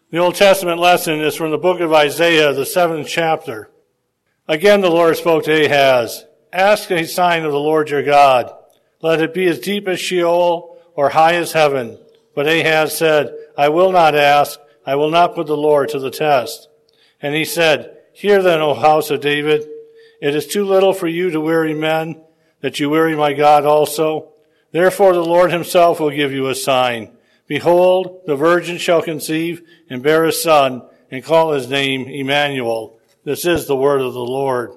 The Old Testament lesson is from the book of Isaiah, the 7th chapter. Again the Lord spoke to Ahaz, "Ask a sign of the Lord your God. Let it be as deep as Sheol or high as heaven." But Ahaz said, "I will not ask. I will not put the Lord to the test." And he said, "Hear then, O house of David. It is too little for you to weary men, that you weary my God also. Therefore the Lord himself will give you a sign. Behold, the virgin shall conceive and bear a son, and call his name Emmanuel." This is the word of the Lord.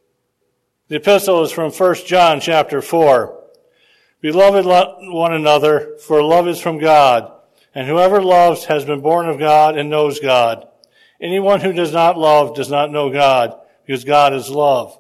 The epistle is from 1 John chapter 4. "Beloved, love one another, for love is from God, and whoever loves has been born of God and knows God. Anyone who does not love does not know God, because God is love.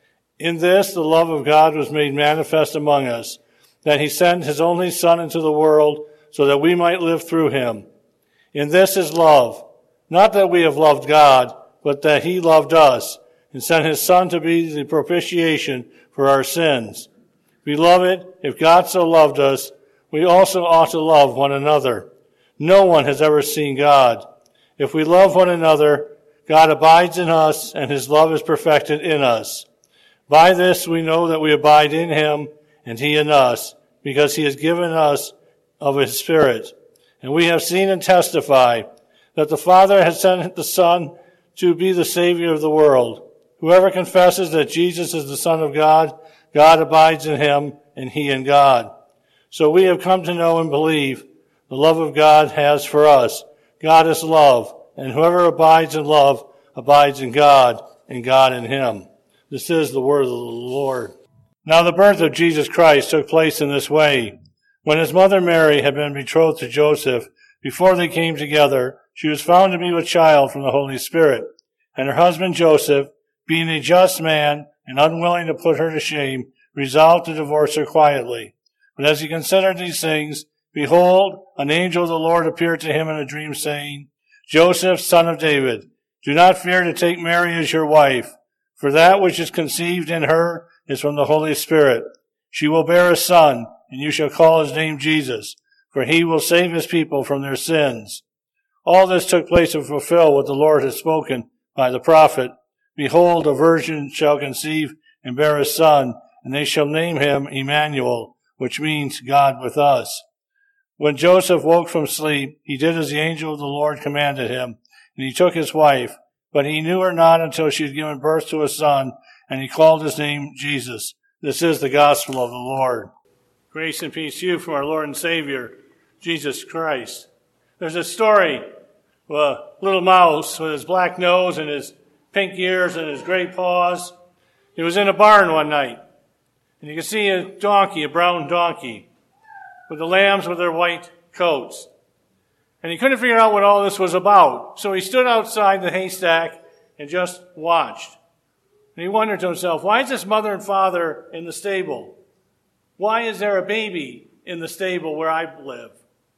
In this the love of God was made manifest among us, that he sent his only Son into the world so that we might live through him. In this is love, not that we have loved God, but that he loved us and sent his Son to be the propitiation for our sins. Beloved, if God so loved us, we also ought to love one another. No one has ever seen God. If we love one another, God abides in us, and his love is perfected in us. By this we know that we abide in him, and he in us, because he has given us of his Spirit. And we have seen and testify that the Father has sent the Son to be the Savior of the world. Whoever confesses that Jesus is the Son of God, God abides in him, and he in God. So we have come to know and believe the love of God has for us. God is love, and whoever abides in love abides in God, and God in him." This is the word of the Lord. Now the birth of Jesus Christ took place in this way. When his mother Mary had been betrothed to Joseph, before they came together, she was found to be with child from the Holy Spirit. And her husband Joseph, being a just man and unwilling to put her to shame, resolved to divorce her quietly. But as he considered these things, behold, an angel of the Lord appeared to him in a dream, saying, "Joseph, son of David, do not fear to take Mary as your wife, for that which is conceived in her is from the Holy Spirit. She will bear a son, and you shall call his name Jesus, for he will save his people from their sins." All this took place to fulfill what the Lord had spoken by the prophet. "Behold, a virgin shall conceive and bear a son, and they shall name him Emmanuel," which means God with us. When Joseph woke from sleep, he did as the angel of the Lord commanded him, and he took his wife, but he knew her not until she had given birth to a son, and he called his name Jesus. This is the gospel of the Lord. Grace and peace to you from our Lord and Savior, Jesus Christ. There's a story of a little mouse with his black nose and his pink ears and his gray paws. He was in a barn one night, and you could see a donkey, a brown donkey, with the lambs with their white coats. And he couldn't figure out what all this was about. So he stood outside the haystack and just watched. And he wondered to himself, why is this mother and father in the stable? Why is there a baby in the stable where I live?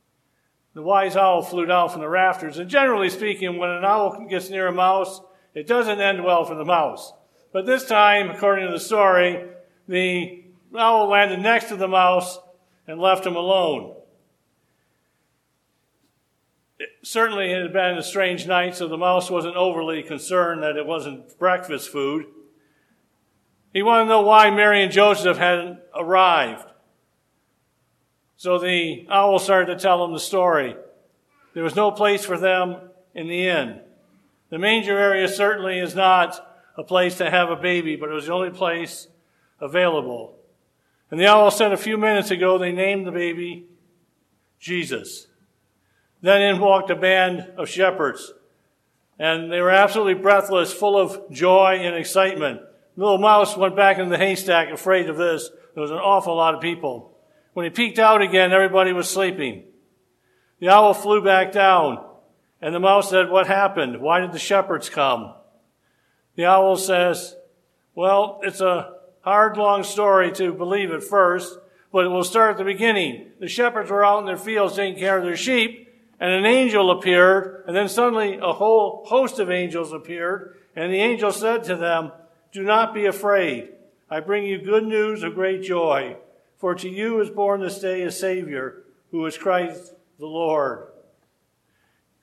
The wise owl flew down from the rafters. And generally speaking, when an owl gets near a mouse, it doesn't end well for the mouse. But this time, according to the story, the owl landed next to the mouse and left him alone. Certainly it had been a strange night, so the mouse wasn't overly concerned that it wasn't breakfast food. He wanted to know why Mary and Joseph hadn't arrived. So the owl started to tell him the story. There was no place for them in the inn. The manger area certainly is not a place to have a baby, but it was the only place available. And the owl said a few minutes ago they named the baby Jesus. Then in walked a band of shepherds, and they were absolutely breathless, full of joy and excitement. The little mouse went back in the haystack afraid of this. There was an awful lot of people. When he peeked out again, everybody was sleeping. The owl flew back down, and the mouse said, "What happened? Why did the shepherds come?" The owl says, "Well, it's a hard, long story to believe at first, but it will start at the beginning. The shepherds were out in their fields taking care of their sheep, and an angel appeared, and then suddenly a whole host of angels appeared, and the angel said to them, 'Do not be afraid. I bring you good news of great joy, for to you is born this day a Savior, who is Christ the Lord.'"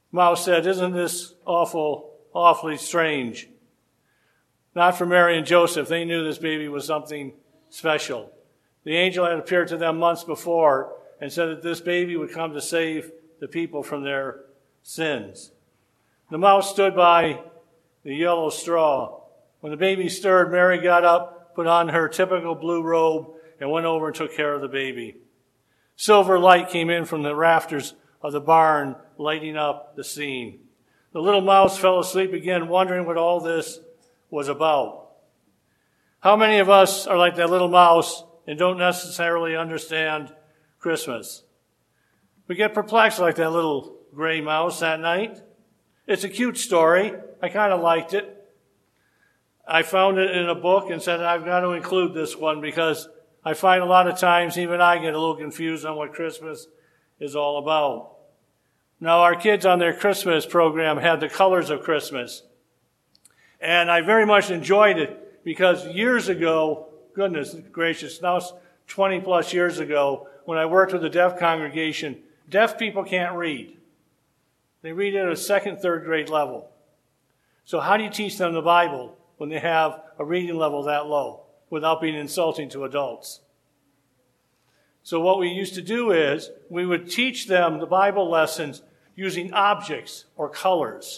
Mouse said, "Isn't this awfully strange?" Not for Mary and Joseph. They knew this baby was something special. The angel had appeared to them months before and said that this baby would come to save the people from their sins. The mouse stood by the yellow straw. When the baby stirred, Mary got up, put on her typical blue robe, and went over and took care of the baby. Silver light came in from the rafters of the barn, lighting up the scene. The little mouse fell asleep again, wondering what all this was about. How many of us are like that little mouse and don't necessarily understand Christmas? We get perplexed like that little gray mouse that night. It's a cute story. I kind of liked it. I found it in a book and said, I've got to include this one because I find a lot of times even I get a little confused on what Christmas is all about. Now, our kids on their Christmas program had the colors of Christmas. And I very much enjoyed it because years ago, goodness gracious, now it's 20 plus years ago, when I worked with a deaf congregation, deaf people can't read. They read at a second, third grade level. So how do you teach them the Bible when they have a reading level that low without being insulting to adults? So what we used to do is we would teach them the Bible lessons using objects or colors.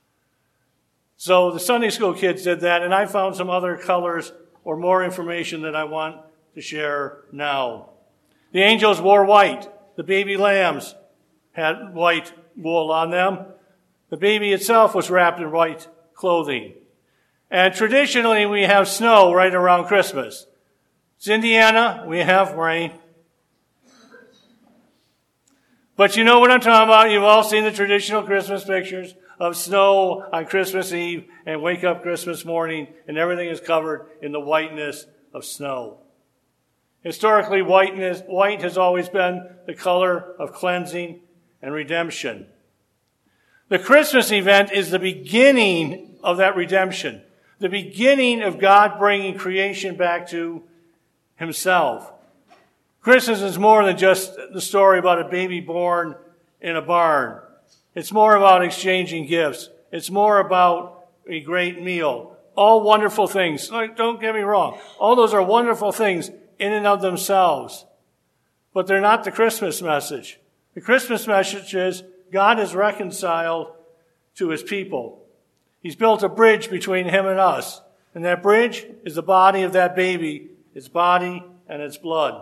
So the Sunday school kids did that, and I found some other colors or more information that I want to share now. The angels wore white. The baby lambs had white wool on them. The baby itself was wrapped in white clothing. And traditionally, we have snow right around Christmas. It's Indiana. We have rain. But you know what I'm talking about. You've all seen the traditional Christmas pictures of snow on Christmas Eve and wake up Christmas morning and everything is covered in the whiteness of snow. Historically, white has always been the color of cleansing and redemption. The Christmas event is the beginning of that redemption, the beginning of God bringing creation back to himself. Christmas is more than just the story about a baby born in a barn. It's more about exchanging gifts. It's more about a great meal. All wonderful things. Don't get me wrong. All those are wonderful things in and of themselves. But they're not the Christmas message. The Christmas message is God is reconciled to his people. He's built a bridge between him and us. And that bridge is the body of that baby, its body and its blood.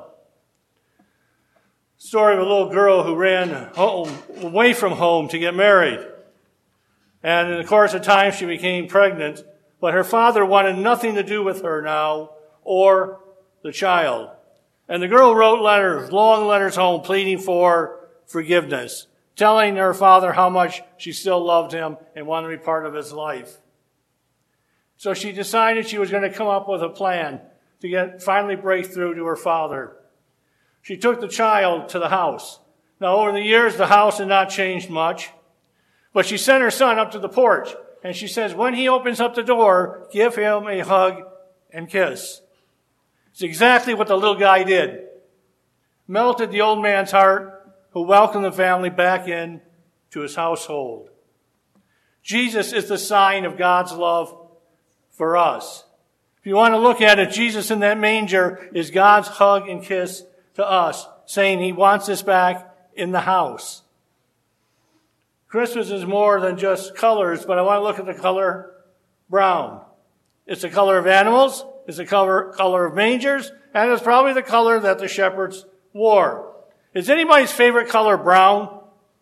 Story of a little girl who ran away from home to get married. And in the course of time, she became pregnant. But her father wanted nothing to do with her now or the child. And the girl wrote letters, long letters home, pleading for forgiveness, telling her father how much she still loved him and wanted to be part of his life. So she decided she was going to come up with a plan to finally break through to her father. She took the child to the house. Now, over the years, the house had not changed much, but she sent her son up to the porch, and she says, when he opens up the door, give him a hug and kiss. It's exactly what the little guy did. Melted the old man's heart, who welcomed the family back in to his household. Jesus is the sign of God's love for us. If you want to look at it, Jesus in that manger is God's hug and kiss to us, saying he wants us back in the house. Christmas is more than just colors, but I want to look at the color brown. It's the color of animals, it's the color of mangers, and it's probably the color that the shepherds wore. Is anybody's favorite color brown?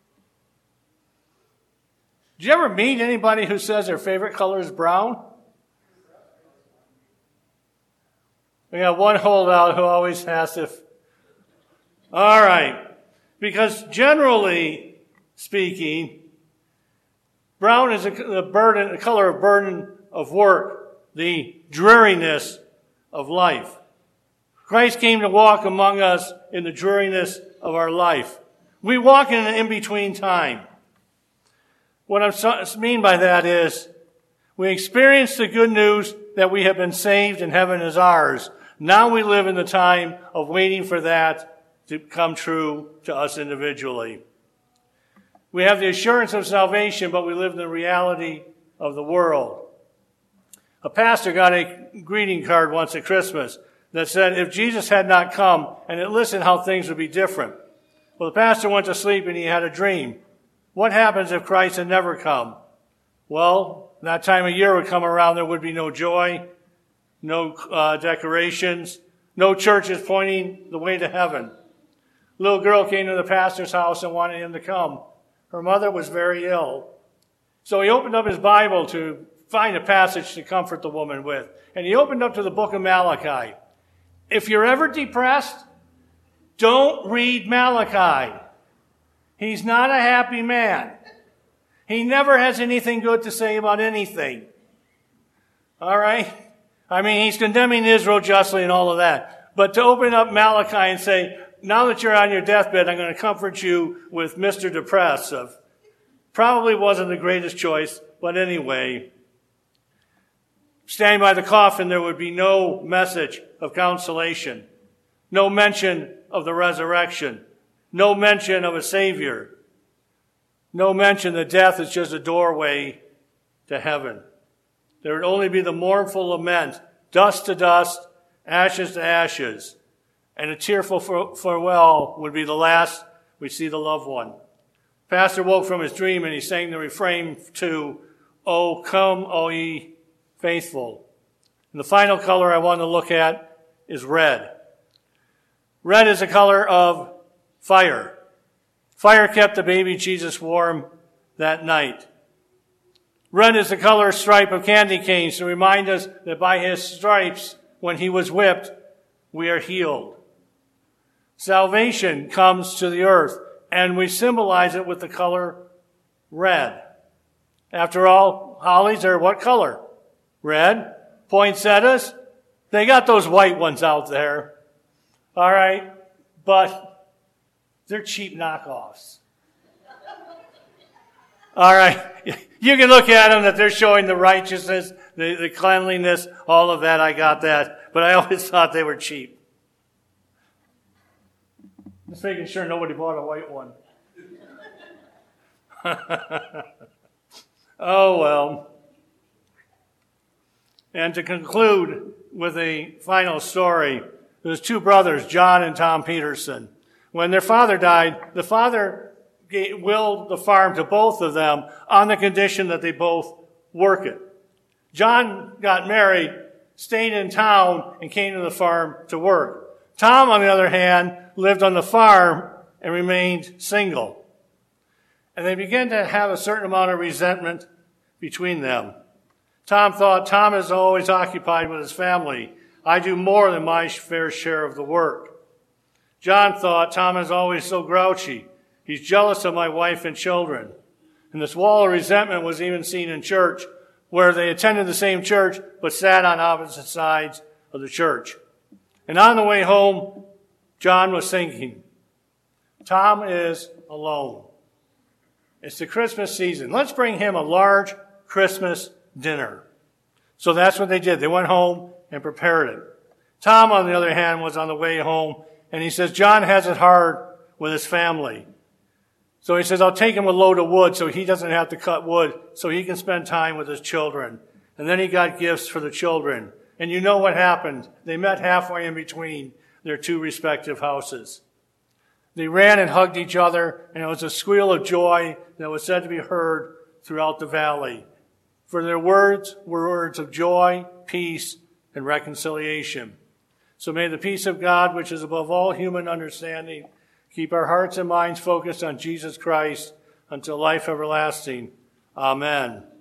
Did you ever meet anybody who says their favorite color is brown? We got one holdout who always asks if. All right. Because generally speaking, brown is the color of burden of work, the dreariness of life. Christ came to walk among us in the dreariness of our life. We walk in an in-between time. What I mean by that is we experience the good news that we have been saved and heaven is ours. Now we live in the time of waiting for that to come true to us individually. We have the assurance of salvation, but we live in the reality of the world. A pastor got a greeting card once at Christmas that said, if Jesus had not come, and it listed how things would be different. Well, the pastor went to sleep and he had a dream. What happens if Christ had never come? Well, that time of year would come around, there would be no joy, no decorations, no churches pointing the way to heaven. A little girl came to the pastor's house and wanted him to come. Her mother was very ill. So he opened up his Bible to find a passage to comfort the woman with. And he opened up to the book of Malachi. If you're ever depressed, don't read Malachi. He's not a happy man. He never has anything good to say about anything. All right? I mean, he's condemning Israel justly and all of that. But to open up Malachi and say, now that you're on your deathbed, I'm going to comfort you with Mr. Depressive, probably wasn't the greatest choice, but anyway. Standing by the coffin, there would be no message of consolation, no mention of the resurrection, no mention of a Savior, no mention that death is just a doorway to heaven. There would only be the mournful lament, dust to dust, ashes to ashes, and a tearful farewell would be the last we see the loved one. Pastor woke from his dream and he sang the refrain to, "O come, O ye faithful." And the final color I want to look at is red. Red is the color of fire. Fire kept the baby Jesus warm that night. Red is the color stripe of candy canes to remind us that by his stripes, when he was whipped, we are healed. Salvation comes to the earth, and we symbolize it with the color red. After all, hollies are what color? Red. Poinsettias, they got those white ones out there. All right, but they're cheap knockoffs. All right, you can look at them that they're showing the righteousness, the cleanliness, all of that, I got that. But I always thought they were cheap. Just making sure nobody bought a white one. Oh, well. And to conclude with a final story, there's two brothers, John and Tom Peterson. When their father died, the father willed the farm to both of them on the condition that they both work it. John got married, stayed in town, and came to the farm to work. Tom, on the other hand, lived on the farm and remained single. And they began to have a certain amount of resentment between them. Tom thought, Tom is always occupied with his family. I do more than my fair share of the work. John thought, Tom is always so grouchy. He's jealous of my wife and children. And this wall of resentment was even seen in church, where they attended the same church, but sat on opposite sides of the church. And on the way home, John was thinking, Tom is alone. It's the Christmas season. Let's bring him a large Christmas dinner. So that's what they did. They went home and prepared it. Tom, on the other hand, was on the way home, and he says, John has it hard with his family. So he says, I'll take him a load of wood so he doesn't have to cut wood, so he can spend time with his children. And then he got gifts for the children. And you know what happened. They met halfway in between their two respective houses. They ran and hugged each other, and it was a squeal of joy that was said to be heard throughout the valley. For their words were words of joy, peace, and reconciliation. So may the peace of God, which is above all human understanding, keep our hearts and minds focused on Jesus Christ until life everlasting. Amen.